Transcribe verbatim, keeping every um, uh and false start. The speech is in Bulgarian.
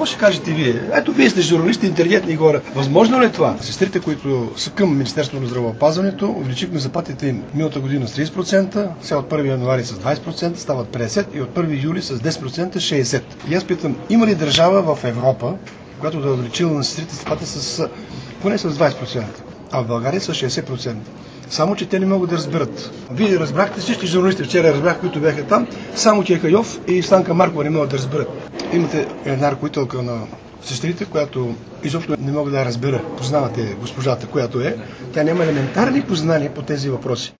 какво ще кажете вие? Ето, вие сте журналисти, интелигентни хора. Възможно ли е това? Сестрите, които са към Министерството на здравеопазването, увеличихме заплатите им миналата година с трийсет процента, сега от първи януари с двайсет процента, стават петдесет и от първи юли с десет процента шейсет процента. И аз питам, има ли държава в Европа, която да е увеличила на сестрите заплати с поне с двайсет процента, а в България с шейсет процента? Само, че те не могат да разберат. Вие разбрахте, всички журналисти вчера разбрах, които бяха там, само че Хайов и Станка Маркова не могат да разберат. Имате една ръководителка на сестрите, която изобщо не мога да я разбера. Познавате госпожата, която е. Тя няма елементарни познания по тези въпроси.